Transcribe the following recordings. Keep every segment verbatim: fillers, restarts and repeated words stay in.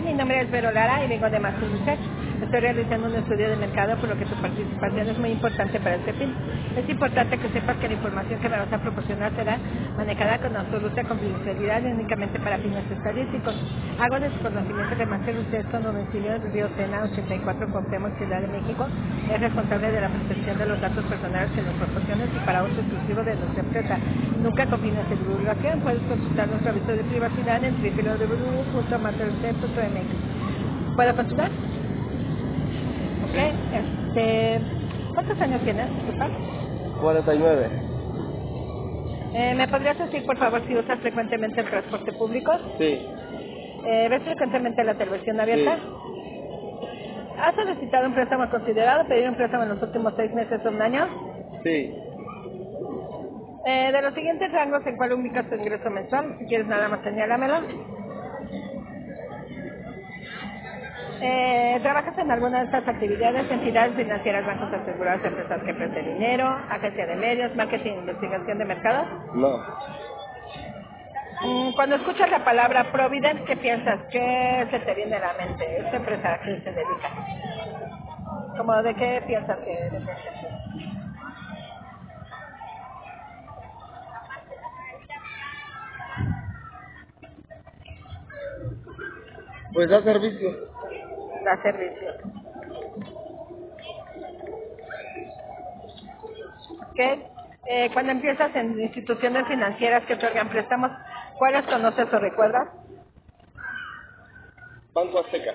mi nombre es Vero Lara y vengo de Master Research. Estoy realizando un estudio de mercado, por lo que tu participación es muy importante para este fin. Es importante que sepas que la información que me vas a proporcionar será manejada con absoluta confidencialidad y únicamente para fines estadísticos. Hago de su conocimiento que Master Research con domicilio en Río Sena ochenta y cuatro Cuauhtémoc, Ciudad de México, es responsable de la protección de los datos personales que nos proporciones y para uso exclusivo de nuestra empresa. Nunca con fines de divulgación. Puedes consultar nuestro aviso de privacidad en w w w punto master research punto m x. ¿Puedo continuar? Ok, este... ¿Cuántos años tienes, disculpa? cuarenta y nueve. Eh, ¿Me podrías decir, por favor, si usas frecuentemente el transporte público? Sí. Eh, ¿Ves frecuentemente la televisión abierta? Sí. ¿Has solicitado un préstamo considerado, pedido un préstamo en los últimos seis meses o un año? Sí. Eh, de los siguientes rangos, ¿en cuál ubicas tu ingreso mensual? Si quieres nada más, señálamelo. Eh, ¿Trabajas en alguna de estas actividades? Entidades financieras, bancos asegurados, empresas que prestan dinero, agencia de medios, marketing e investigación de mercado. No. Mm, Cuando escuchas la palabra Provident, ¿qué piensas? ¿Qué se te viene a la mente? ¿Esta empresa a qué se dedica? ¿Cómo de qué piensas que depende? Pues da servicio. Da servicio. ¿Qué? Eh, cuando empiezas en instituciones financieras que otorgan préstamos, ¿cuáles conoces o recuerdas? Banco Azteca.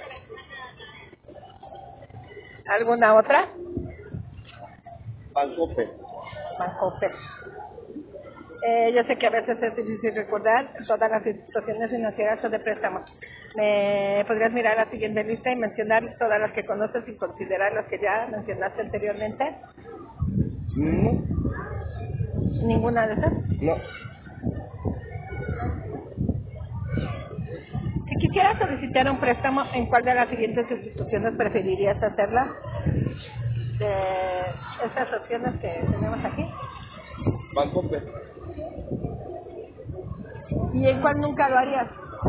¿Alguna otra? Bancope. Bancope. Eh, yo sé que a veces es difícil recordar, todas las instituciones financieras son de préstamos. ¿Me podrías mirar la siguiente lista y mencionar todas las que conoces y considerar las que ya mencionaste anteriormente? No. ¿Ninguna de esas? No. Si quisieras solicitar un préstamo, ¿en cuál de las siguientes instituciones preferirías hacerla? De estas opciones que tenemos aquí. Bancope. ¿Y en cuál nunca lo harías?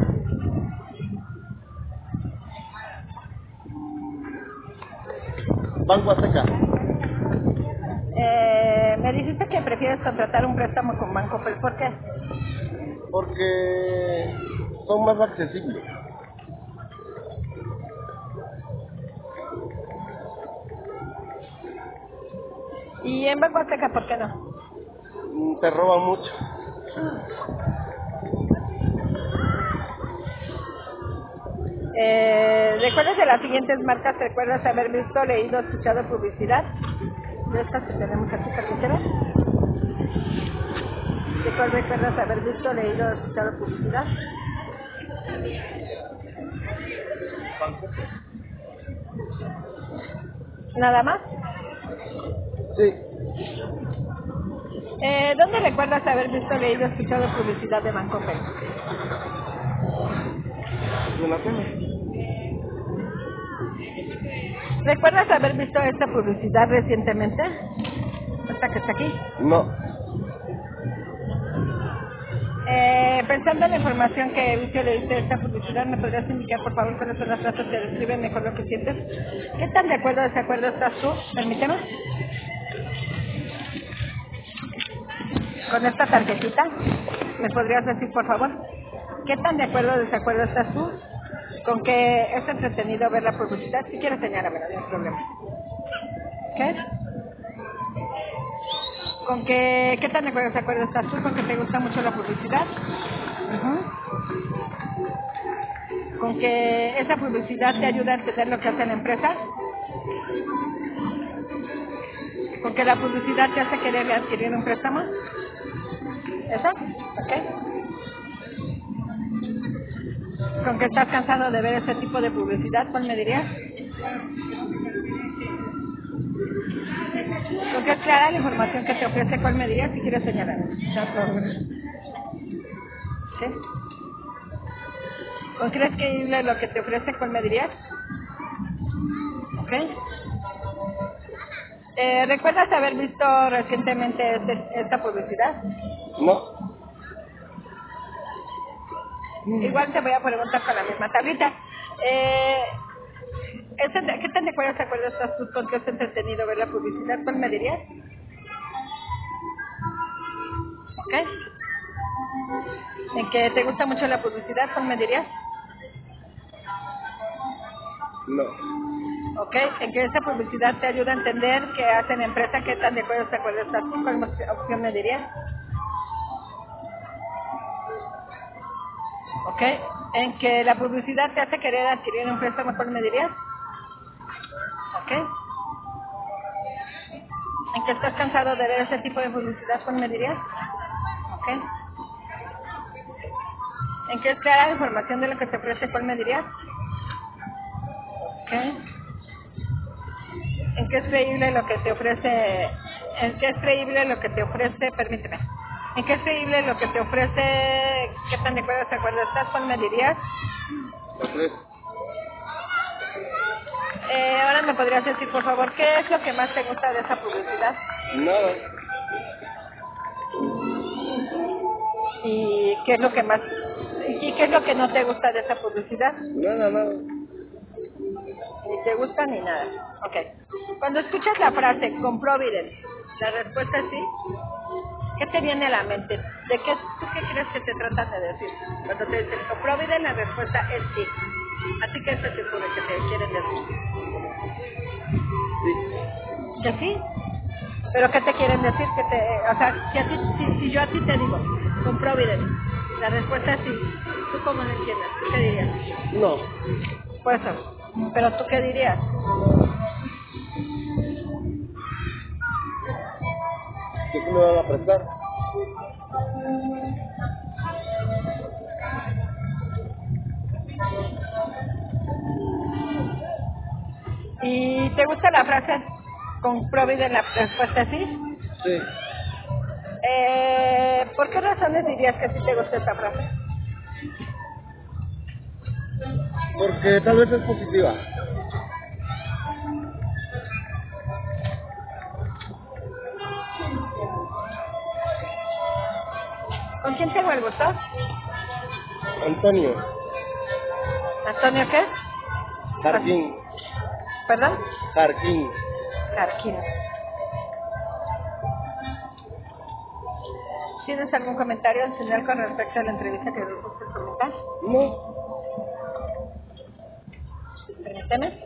Banco Azteca. Eh, me dijiste que prefieres contratar un préstamo con Banco, ¿pero por qué? Porque son más accesibles. ¿Y en Banco Azteca por qué no? Mm, Te roban mucho. Eh, ¿De cuáles de las siguientes marcas recuerdas haber visto, leído, escuchado publicidad? De estas que tenemos aquí, cartucheras. ¿De cuál recuerdas haber visto, leído, escuchado publicidad? ¿Nada más? Sí. Eh, ¿Dónde recuerdas haber visto, leído, escuchado publicidad de Bancoppel? En la tele. ¿Recuerdas haber visto esta publicidad recientemente? ¿Esta que está aquí? No. Eh, pensando en la información que viste o leíste de esta publicidad, ¿me podrías indicar, por favor, cuáles son las frases que describen mejor lo que sientes? ¿Qué tan de acuerdo o desacuerdo estás tú? Permíteme. Con esta tarjetita, ¿me podrías decir, por favor? ¿Qué tan de acuerdo o desacuerdo estás tú con que es entretenido ver la publicidad? Si quieres, señálamelo, no hay problema. ¿Qué? ¿Con que, qué tan de acuerdo o desacuerdo estás tú con que te gusta mucho la publicidad? Ujú. ¿Con que esa publicidad te ayuda a entender lo que hace la empresa? ¿Con que la publicidad te hace querer adquirir un préstamo? ¿Eso? ¿Ok? ¿Con que estás cansado de ver ese tipo de publicidad? ¿Cuál me dirías? ¿Con que es clara la información que te ofrece? ¿Cuál me dirías? Si quieres señalar. ¿Sí? ¿Con que es creíble lo que te ofrece? ¿Cuál me dirías? ¿Ok? Eh, ¿Recuerdas haber visto recientemente este- esta publicidad? No. Igual te voy a preguntar con la misma tablita. Eh, ¿ese- ¿Qué tan de acuerdo te acuerdas estás tú con que es entretenido ver la publicidad? ¿Cuál me dirías? ¿Ok? ¿En que te gusta mucho la publicidad? ¿Cuál me dirías? No. ¿Ok? ¿En que esa publicidad te ayuda a entender qué hace la empresa? ¿Qué tan de acuerdo te acuerdas estás tú? ¿Cuál opción me dirías? ¿Ok? ¿En que la publicidad te hace querer adquirir una empresa? ¿Cuál me dirías? ¿Ok? ¿En que estás cansado de ver ese tipo de publicidad? ¿Cuál me dirías? ¿Ok? ¿En que es clara la información de lo que te ofrece? ¿Cuál me dirías? ¿Ok? ¿En qué es creíble lo que te ofrece? ¿En qué es creíble lo que te ofrece? Permíteme. ¿En qué es creíble lo que te ofrece? ¿Qué tan de acuerdo te acuerdas estás? ¿Cuál me dirías? La tres. Eh, ahora me podrías decir, por favor, ¿qué es lo que más te gusta de esa publicidad? Nada. ¿Y qué es lo que más... ¿Y qué es lo que no te gusta de esa publicidad? Nada, nada. Ni te gusta ni nada. Ok. Cuando escuchas la frase con Providence, la respuesta es sí. ¿Qué te viene a la mente? ¿De qué, tú qué crees que te tratan de decir? Cuando te dicen con Providence, la respuesta es sí. Así que eso es seguro que te quieren decir. Sí. ¿Que sí? ¿Pero qué te quieren decir? Que te, o sea, si, a ti, si, si yo a ti te digo, con Providence, la respuesta es sí. ¿Tú cómo lo entiendes? ¿Tú qué dirías? No. Pues eso. ¿Pero tú qué dirías? ¿Qué me van a prestar? ¿Y te gusta la frase con Providence, la respuesta es sí? Sí. Eh, ¿Por qué razones dirías que sí te gusta esta frase? Porque tal vez es positiva. ¿Con quién tengo el gusto? Antonio. ¿Antonio qué? Jarquín. ¿Perdón? Jarquín. Carquín. ¿Tienes algún comentario adicional con respecto a la entrevista que nos gusta comentar? No. Permíteme.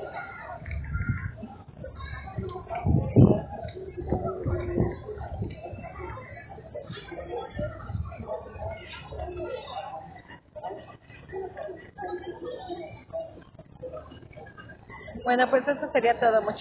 Bueno, pues eso sería todo. Muchas